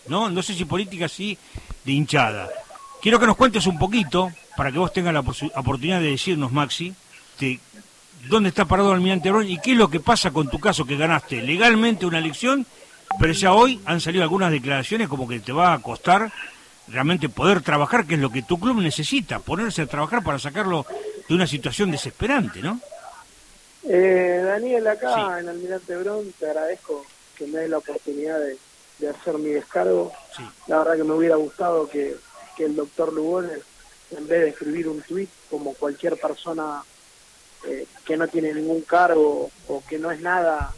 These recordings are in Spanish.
¿no? No sé si política, sí, de hinchada. Quiero que nos cuentes un poquito, para que vos tengas la oportunidad de decirnos, Maxi, dónde está parado Almirante Brown y qué es lo que pasa con tu caso, que ganaste legalmente una elección, pero ya hoy han salido algunas declaraciones como que te va a costar realmente poder trabajar, que es lo que tu club necesita, ponerse a trabajar para sacarlo de una situación desesperante, ¿no? Daniel, acá Sí. en Almirante Brown te agradezco que me des la oportunidad de hacer mi descargo. Sí. La verdad que me hubiera gustado que el doctor Lugones, en vez de escribir un tuit como cualquier persona que no tiene ningún cargo o que no es nada,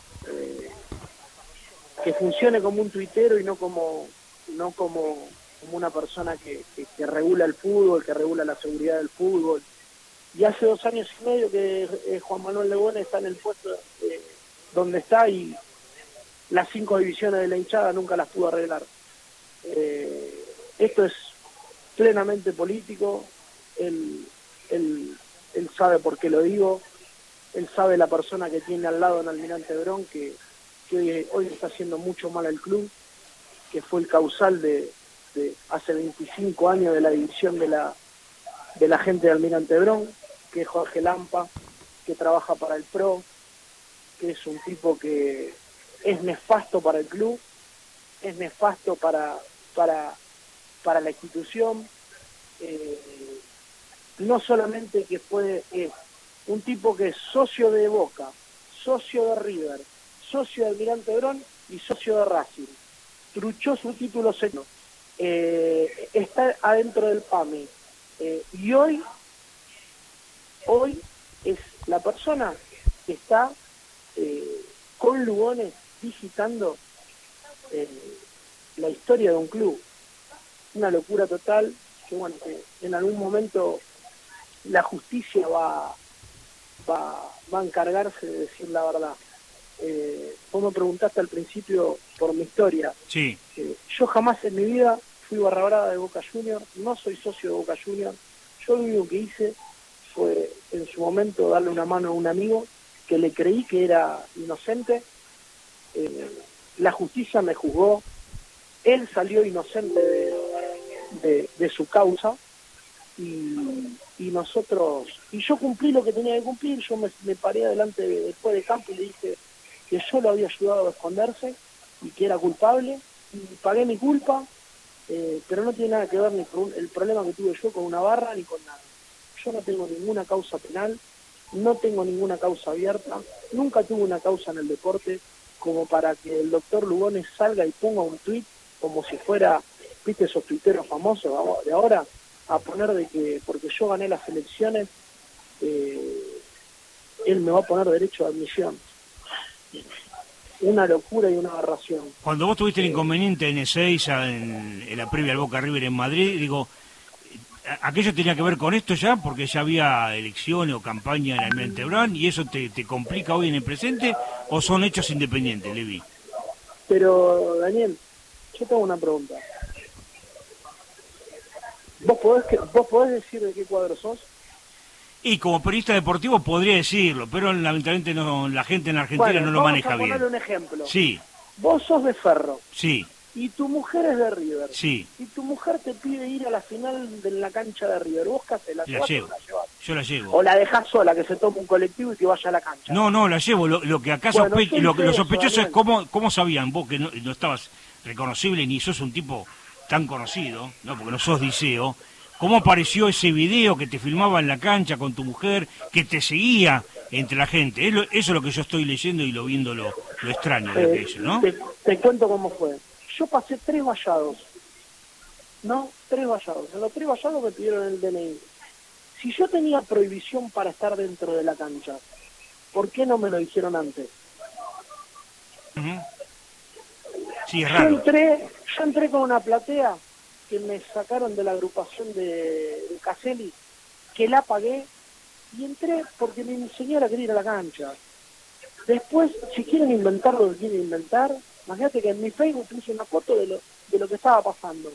que funcione como un tuitero y no como una persona que regula el fútbol, que regula la seguridad del fútbol. Y hace 2 años y medio que Juan Manuel Lugones está en el puesto donde está, y las 5 divisiones de la hinchada nunca las pudo arreglar. Esto es plenamente político. Él sabe por qué lo digo. Él sabe la persona que tiene al lado en Almirante Brown, que hoy está haciendo mucho mal al club, que fue el causal de hace 25 años de la división de la gente de Almirante Brown, que es Jorge Lampa, que trabaja para el PRO, que es un tipo que es nefasto para el club, es nefasto para la institución. No solamente que es un tipo que es socio de Boca, socio de River, socio de Almirante Brown y socio de Racing. Truchó su título seno. Está adentro del PAMI. Y hoy es la persona que está con Lugones digitando la historia de un club. Una locura total, que bueno, en algún momento la justicia va a encargarse de decir la verdad. Vos me preguntaste al principio por mi historia. Sí. Yo jamás en mi vida fui barra brava de Boca Juniors, no soy socio de Boca Juniors. Yo lo único que hice fue en su momento darle una mano a un amigo que le creí que era inocente. La justicia me juzgó, él salió inocente de su causa, y yo cumplí lo que tenía que cumplir. Yo me paré adelante después de campo y le dije que yo lo había ayudado a esconderse y que era culpable, y pagué mi culpa, pero no tiene nada que ver ni con el problema que tuve yo con una barra ni con nada. Yo no tengo ninguna causa penal, no tengo ninguna causa abierta, nunca tuve una causa en el deporte como para que el doctor Lugones salga y ponga un tuit como si fuera, viste, esos tuiteros famosos de ahora, a poner de que porque yo gané las elecciones, él me va a poner derecho de admisión. Una locura y una aberración. Cuando vos tuviste el inconveniente en Ezeiza, en la previa al Boca River en Madrid, digo, ¿aquello tenía que ver con esto ya? Porque ya había elecciones o campaña en Almirante Brown, y eso te complica hoy en el presente, ¿o son hechos independientes, Levi? Pero, Daniel, yo tengo una pregunta. ¿Vos podés decir de qué cuadro sos? Y como periodista deportivo podría decirlo, pero lamentablemente no, la gente en Argentina no lo maneja bien. Vamos a ponerle un ejemplo. Sí. Vos sos de Ferro. Sí. Y tu mujer es de River. Sí. Y tu mujer te pide ir a la final de la cancha de River. ¿Vos qué haces? ¿La llevas o la llevas? Yo la llevo. ¿O la dejás sola, que se tome un colectivo y que vaya a la cancha? No, la llevo. Lo que acá bueno, lo sospechoso es cómo sabían vos que no estabas reconocible ni sos un tipo tan conocido, no, porque no sos Diceo. ¿Cómo apareció ese video que te filmaba en la cancha con tu mujer, que te seguía entre la gente? Eso es lo que yo estoy leyendo y lo viendo lo extraño de aquello, ¿no? Te cuento cómo fue. Yo pasé 3 vallados. ¿No? 3 vallados. En los 3 vallados me pidieron el DNI. Si yo tenía prohibición para estar dentro de la cancha, ¿por qué no me lo dijeron antes? Uh-huh. Sí, es raro. Yo entré con una platea que me sacaron de la agrupación de Caselli, que la pagué, y entré porque mi señora quería ir a la cancha. Después, si quieren inventar lo que quieren inventar, imagínate que en mi Facebook puse una foto de lo que estaba pasando.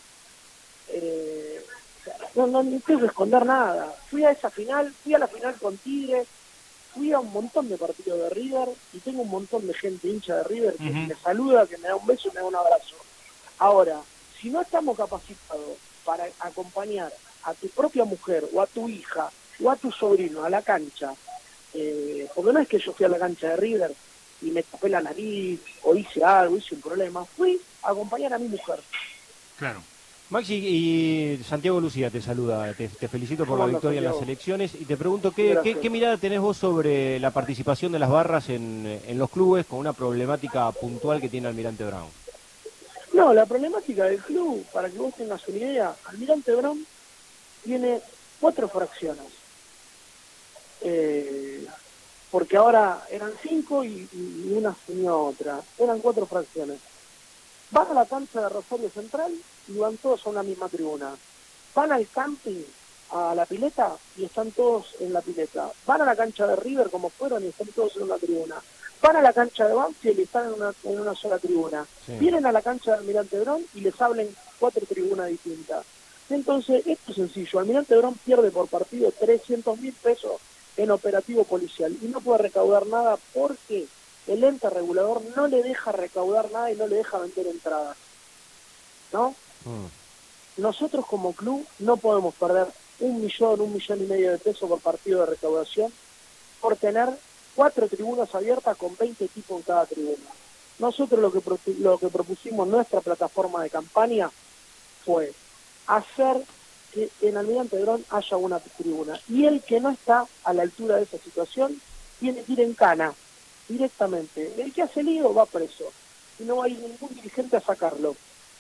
No tengo que esconder nada. Fui a la final con Tigre, fui a un montón de partidos de River, y tengo un montón de gente hincha de River que me saluda, que me da un beso y me da un abrazo. Ahora, si no estamos capacitados para acompañar a tu propia mujer o a tu hija o a tu sobrino a la cancha, porque no es que yo fui a la cancha de River y me tapé la nariz o hice algo, hice un problema, fui a acompañar a mi mujer. Claro. Maxi, y Santiago Lucía te saluda, te felicito por la victoria en las elecciones y te pregunto, ¿qué mirada tenés vos sobre la participación de las barras en los clubes con una problemática puntual que tiene Almirante Brown? No, la problemática del club, para que vos tengas una idea, Almirante Brown tiene 4 fracciones. Porque ahora eran 5 y una se unió a otra. Eran 4 fracciones. Van a la cancha de Rosario Central y van todos a una misma tribuna. Van al camping, a la pileta, y están todos en la pileta. Van a la cancha de River como fueron y están todos en una tribuna. Van a la cancha de Banfield y están en una sola tribuna. Sí. Vienen a la cancha de Almirante Brown y les hablen 4 tribunas distintas. Entonces, esto es sencillo. Almirante Brown pierde por partido 300.000 pesos en operativo policial y no puede recaudar nada porque el ente regulador no le deja recaudar nada y no le deja vender entradas, ¿no? Nosotros como club no podemos perder 1.000.000 de pesos por partido de recaudación por tener 4 tribunas abiertas con 20 equipos en cada tribuna. Nosotros lo que propusimos en nuestra plataforma de campaña fue hacer que en Almirante Brown haya una tribuna. Y el que no está a la altura de esa situación tiene que ir en cana, directamente. El que hace lío va preso. Y no hay ningún dirigente a sacarlo.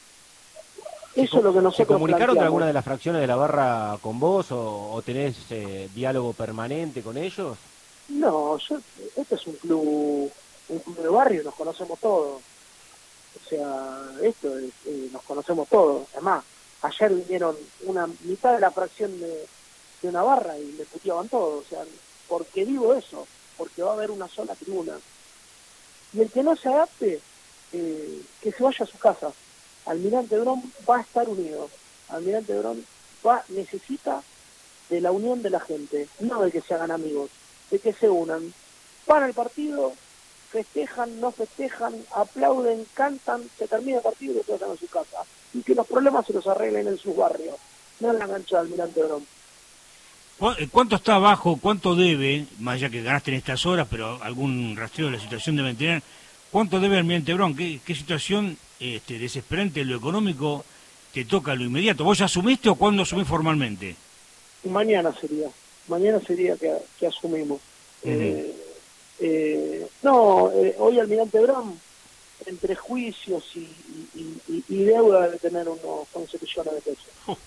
Eso es lo que nosotros ¿Se comunicaron planteamos. de alguna de las fracciones de la barra con vos o tenés diálogo permanente con ellos? No, este es un club de barrio, nos conocemos todos. O sea, nos conocemos todos. Además, ayer vinieron una mitad de la fracción de una barra y le puteaban todo. O sea, porque digo eso, porque va a haber una sola tribuna. Y el que no se adapte, que se vaya a su casa. Almirante Brown va a estar unido. Almirante Brown necesita de la unión de la gente, no de que se hagan amigos, de que se unan. Van al partido, festejan, no festejan, aplauden, cantan, se termina el partido y se vayan a su casa. Y que los problemas se los arreglen en sus barrios, no en la cancha de Almirante Brown. ¿Cuánto está abajo, cuánto debe, más allá que ganaste en estas horas, pero algún rastreo de la situación deben tener, cuánto debe Almirante Brown? ¿Qué situación desesperante en lo económico te toca lo inmediato? ¿Vos ya asumiste o cuándo asumís formalmente? Mañana sería que asumimos. Hoy Almirante Brown, entre juicios y deuda, debe tener unos 11 millones de pesos.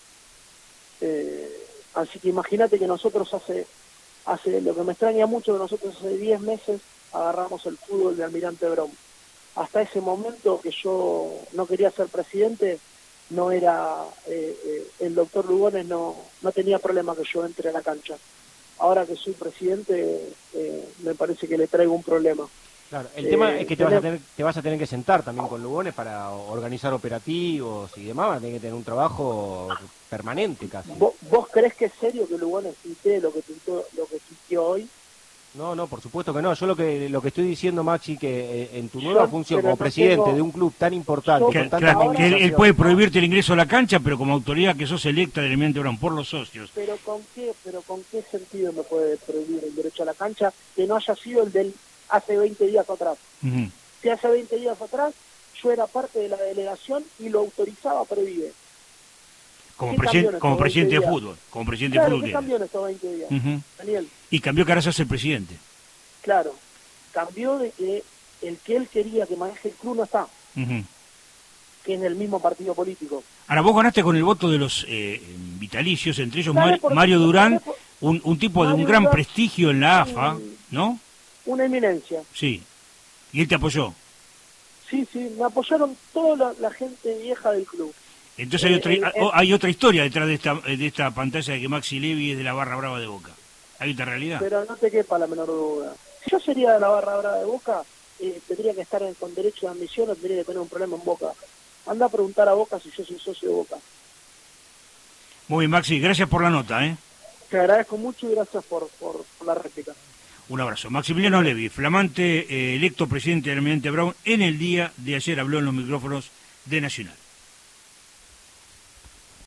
Así que imagínate que nosotros hace lo que me extraña mucho, que nosotros hace 10 meses agarramos el fútbol de Almirante Brown. Hasta ese momento que yo no quería ser presidente, no era el doctor Lugones no tenía problema que yo entre a la cancha. Ahora que soy presidente, me parece que le traigo un problema. Claro, el tema es que te vas a tener que sentar también con Lugones para organizar operativos y demás, vas a tener que tener un trabajo permanente casi. ¿Vos creés que es serio que Lugones tuitee lo que tuiteó hoy? No, por supuesto que no. Yo lo que estoy diciendo, Maxi, que en tu nueva función como presidente de un club tan importante... que él puede prohibirte el ingreso a la cancha, pero como autoridad que sos electa del Almirante Brown por los socios. ¿Pero con qué sentido me puede prohibir el derecho a la cancha que no haya sido el del hace 20 días atrás? Si hace 20 días atrás yo era parte de la delegación y lo autorizaba, prohíbe. Como presidente de fútbol. ¿Qué cambió en estos 20 días, Daniel? Y cambió que ahora sos el presidente. Claro, cambió de que el que él quería que maneje el club no está, que es del mismo partido político. Ahora, vos ganaste con el voto de los vitalicios, entre ellos Mario Durán, un tipo de un gran prestigio en la AFA, ¿no? Una eminencia. Sí, y él te apoyó. Sí, me apoyaron toda la gente vieja del club. Entonces hay otra historia detrás de esta pantalla de que Maxi Levy es de la barra brava de Boca. Hay otra realidad. Pero no te quepa la menor duda. Si yo sería de la barra brava de Boca, tendría que estar con derecho de admisión o tendría que tener un problema en Boca. Anda a preguntar a Boca si yo soy socio de Boca. Muy bien, Maxi, gracias por la nota. Te agradezco mucho y gracias por la réplica. Un abrazo. Maximiliano Levy, flamante electo presidente del Almirante Brown, en el día de ayer habló en los micrófonos de Nacional.